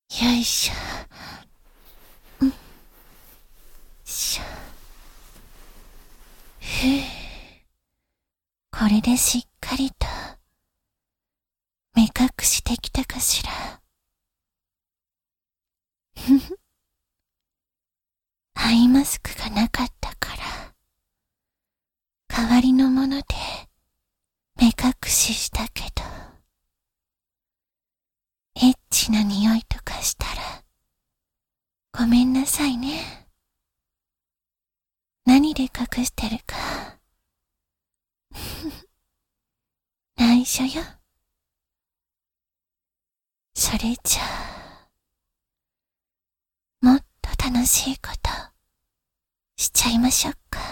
よいしょ。しょ。ふぅ。これでしっかりと目隠しできたかしら。ふふ。アイマスクがなかったから、代わりのもので目隠ししたけど、エッチな匂いとかしたらごめんなさいね。何で隠してるか内緒よ。それじゃあもっと楽しいことしちゃいましょうか。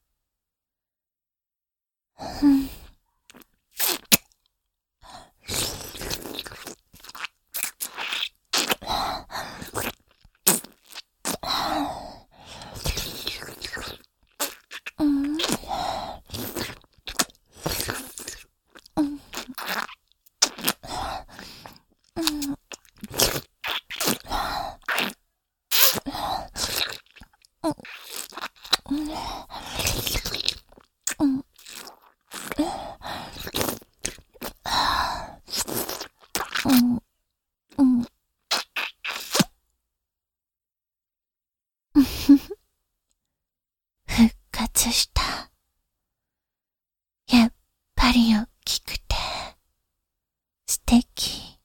復活した。やっぱり大きくて素敵。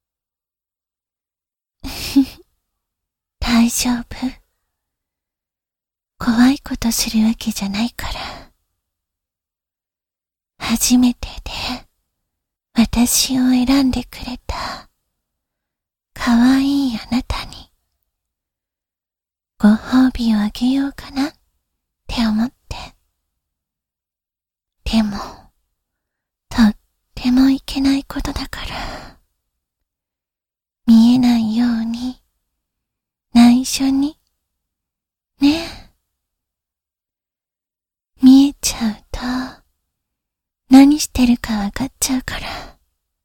大丈夫。怖いことするわけじゃないから。初めてで私を選んでくれた可愛いあなたにご褒美をあげようかなって思って。でもとってもいけないことだから、見えないように内緒にね。見えちゃうと何してるかわかっちゃうから、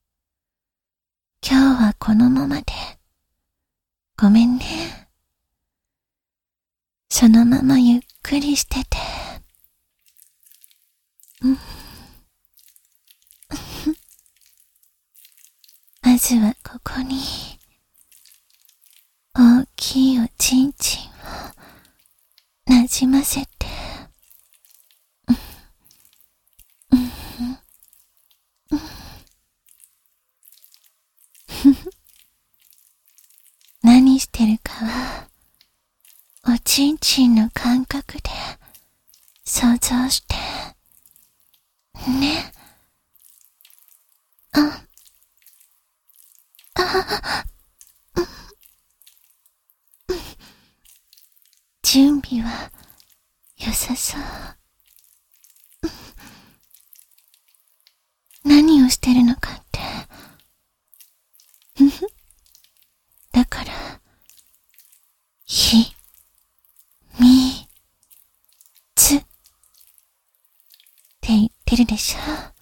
今日はこのままでごめんね。そのままゆっくりしてて。まずはここに大きいおちんちんをなじませて。何してるかはおちんちんの感覚で想像してね。準備は良さそう。何をしてるのかってだからひみつって言ってるでしょ。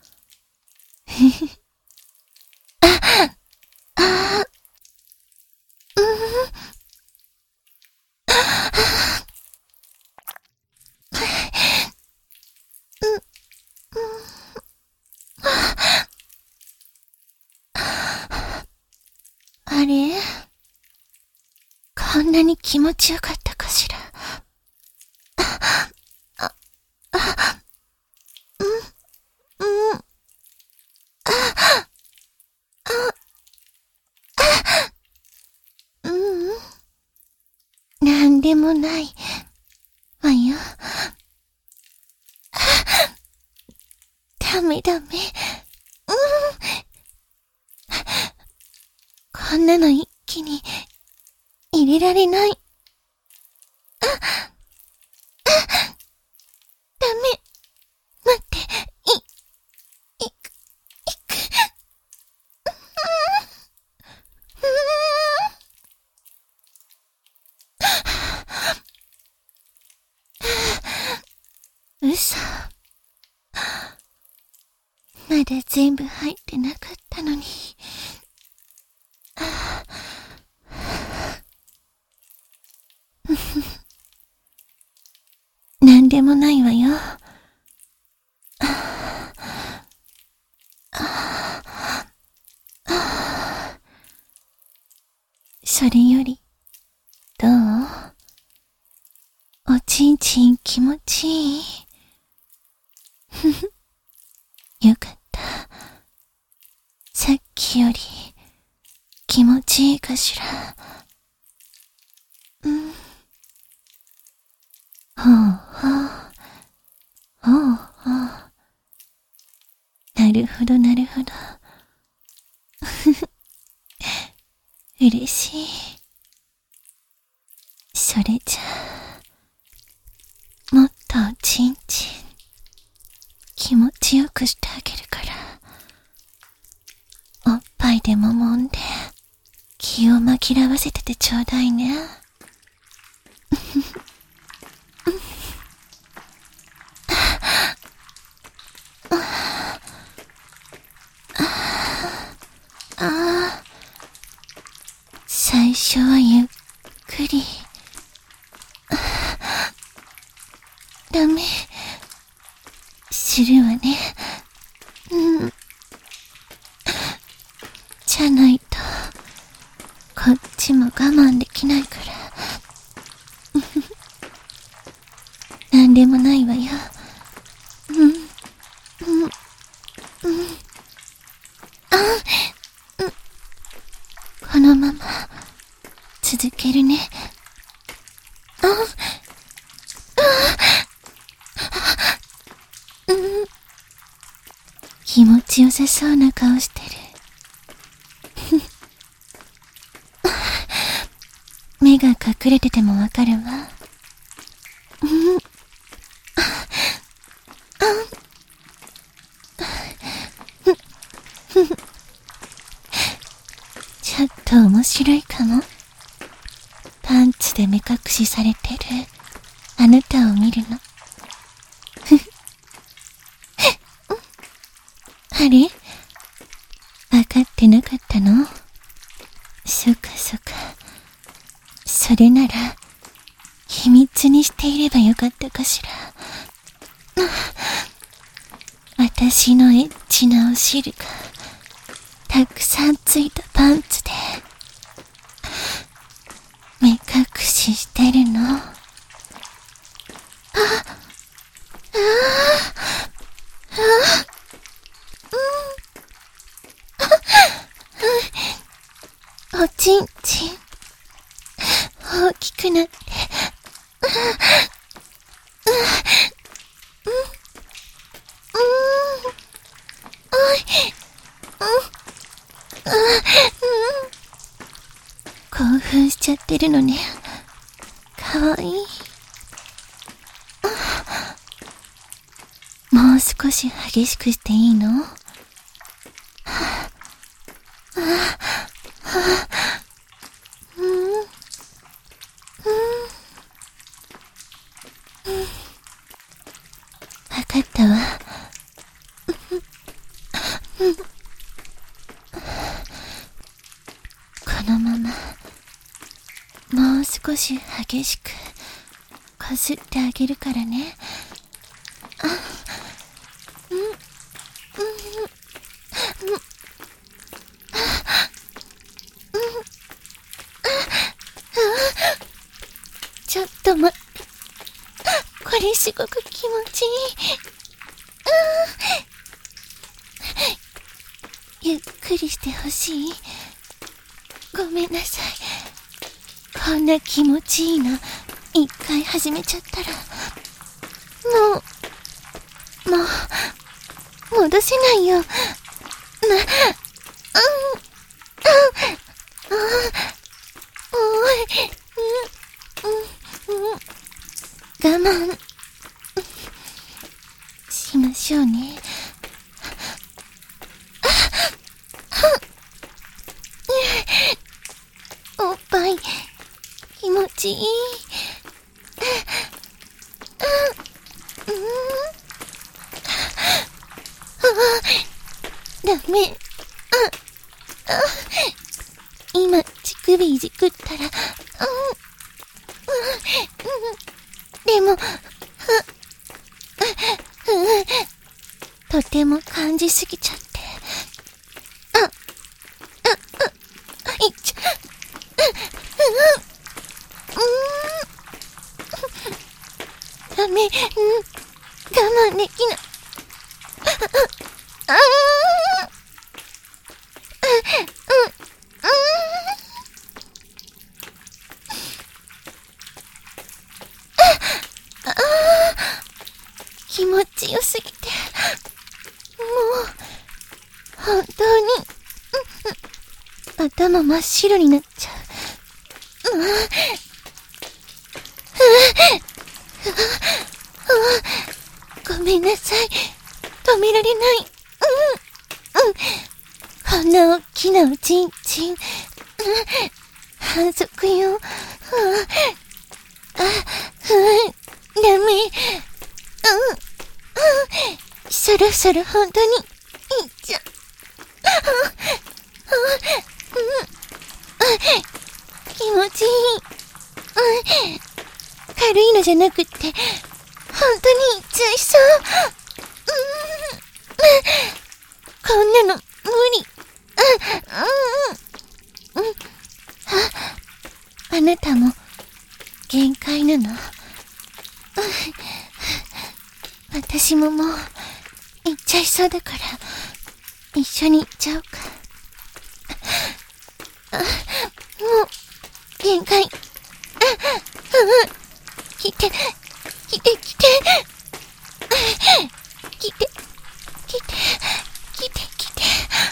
あれ？こんなに気持ちよかったかしら。なんでもないわよ。ダメダメ。こんなの一気に入れられない。ダメ。待って。いく。嘘。まだ全部入ってなかったのに。 でもないわよ。それより、どう？おちんちん気持ちいい？ふふ。よかった。さっきより気持ちいいかしら。ほうほう。ほうほう。なるほどなるほど。ふふ。嬉しい。それじゃあ、もっとおちんちん気持ちよくしてあげるから、おっぱいでも揉んで気を紛らわせててちょうだいね。最初はゆっくり。ダメ。するわね。じゃないと、こっちも我慢できないから。なんでもないわよ。このまま、続けるね。気持ちよさそうな顔してる。目が隠れててもわかるわ。ちょっと面白いかも。パンツで目隠しされてるあなたを見るの。あれ？わかってなかったの？そっかそっか。それなら、秘密にしていればよかったかしら。私のエッチなお汁が、たくさんついたパンツで、目隠ししてるの。おちんちん、大きくなって、興奮しちゃってるのね。かわいい。もう少し激しくしていいの？わかったわ。このままもう少し激しくこすってあげるからね。ちょっと待って、これすごく気持ちいい。ゆっくりしてほしい？ごめんなさい。こんな気持ちいいの一回始めちゃったら、もう戻せないよ。我慢しましょうね。おっぱい気持ちいい。ダメ。今乳首いじくったら、でもとても感じすぎちゃって。いっちゃ、ダメ、我慢できない。気持ちよすぎて、もう、本当に、頭真っ白になっちゃう。ごめんなさい。止められない。こんな大きなおちんちん。反則よ。ダメ。そろそろ本当に、いっちゃ。気持ちいい。軽いのじゃなくって、本当にいっちゃいそう。こんなの無理。あなたも限界なの。私ももう行っちゃいそうだから一緒に行っちゃおうか。もう限界。来て来て来て来て来て来て来て。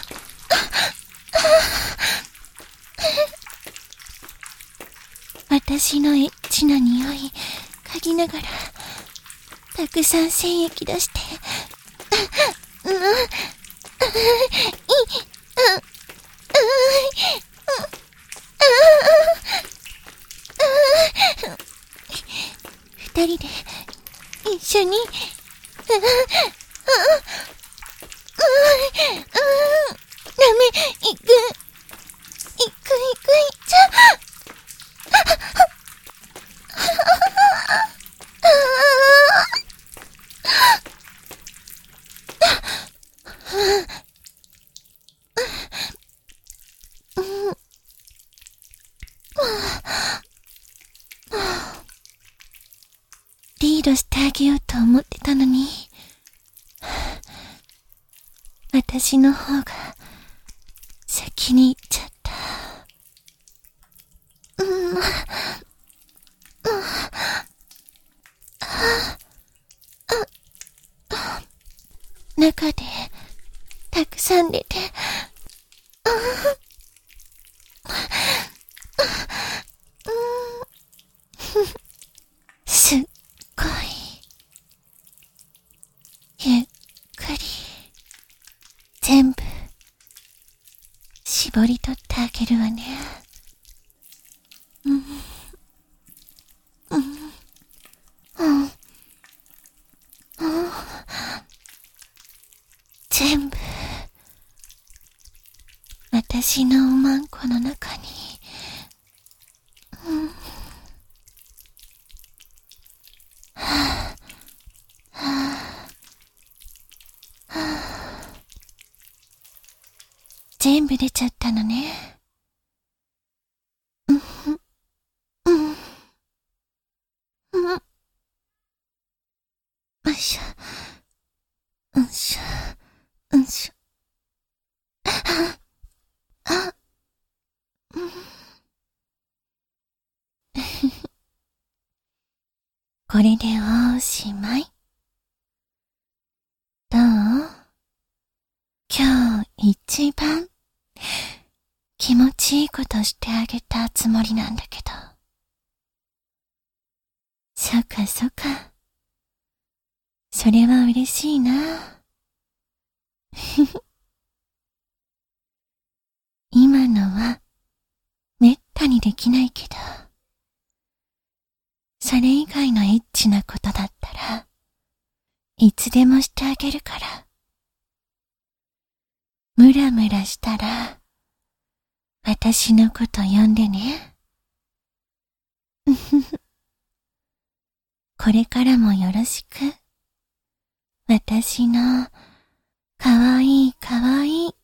私のエッチな匂い嗅ぎながらたくさん精液出して。二人で一緒に。ダメ、行く行っちゃう。リードしてあげようと思ってたのに、私の方が先に行っちゃった。中でたくさん出て、すっごいゆっくり全部絞り取ってあげるわね。全部私のおまんこの中に。全部出ちゃったのね。よいしょ、よいしょ、よいしょ。これでおしまい。どう？今日一番気持ちいいことしてあげたつもりなんだけど。そっかそっか。それは嬉しいな。今のはめったにできないけど、それ以外のエッチなことだったらいつでもしてあげるから。ムラムラしたら私のこと呼んでね。これからもよろしく。私のかわいいかわいい。